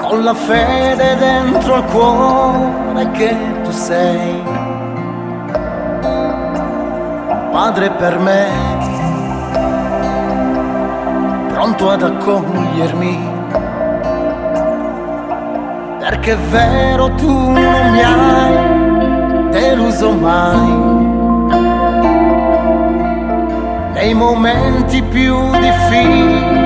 con la fede dentro al cuore che tu sei un padre per me, pronto ad accogliermi, perché è vero tu non mi hai deluso mai. Nei momenti più difficili